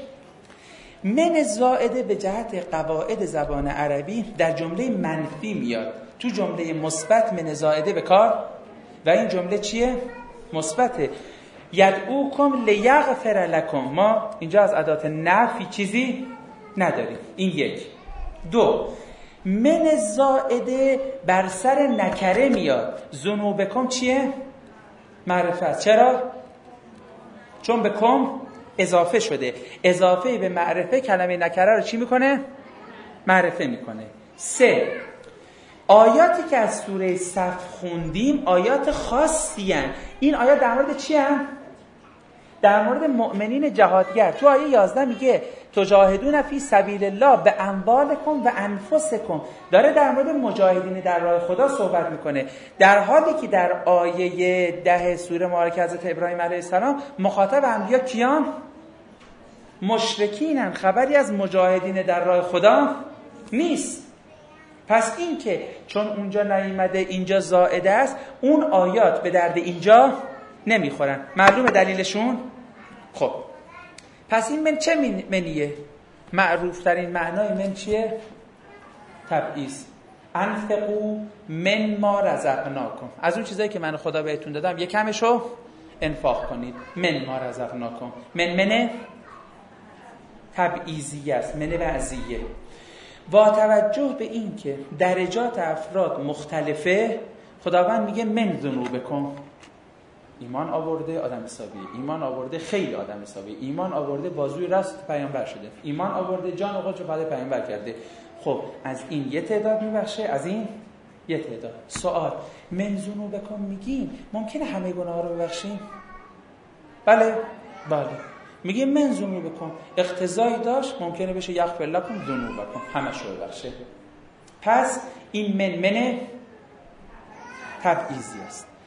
من زائده به جهت قواعد زبان عربی در جمله منفی میاد، تو جمله مثبت من زائده به کار و این جمله چیه؟ مثبته. یدعوکم لیغفر لکم، ما اینجا از ادات نفی چیزی نداریم. این یک. دو، من زائده بر سر نکره میاد. ذنوبکم چیه؟ معرفه است. چرا؟ چون به کم اضافه شده. اضافه به معرفه کلمه نکره رو چی میکنه؟ معرفه میکنه. سه، آیاتی که از سوره صف خوندیم آیات خاصی هستند. این آیات در مورد چی هستند؟ در مورد مؤمنین جهادگر. تو آیه یازده میگه تجاهدون فی سبیل الله به اموالکم و انفسکم، داره در مورد مجاهدین در راه خدا صحبت میکنه، در حالی که در آیه ده سوره مبارکه حضرت ابراهیم علیه السلام مخاطب انبیا کیان؟ مشرکینن. خبری از مجاهدین در راه خدا نیست. پس این که چون اونجا نیامده اینجا زائده است، اون آیات به درد اینجا نمیخورن. معلومه دلیلشون؟ خب پس این من چه منیه؟ معروف ترین معنای من چیه؟ تبعیض. انفقوا من ما رزقناکم، از اون چیزایی که من خدا بهتون دادم یک کمشو انفاق کنید. من ما رزقناکم، من منه تبعیضی است، منه وعظیه. با توجه به این که درجات افراد مختلفه، خداوند میگه من ذنوبکم، ایمان آورده آدم حسابیه، ایمان آورده خیلی آدم حسابیه، ایمان آورده بازوی راست پیامبر شده، ایمان آورده جان و خودشو بعد پیامبر کرده. خب از این یه تعداد میبخشه، از این یه تعداد. سوال من ذنوبکم میگیم ممکنه همه گناه رو ببخشیم؟ بله بله. میگیم من ذنوبکم اقتضایی داشت ممکنه بشه یغفر لکم ذنوبکم، همش رو ببخشه. پس این من من تبعیضی است.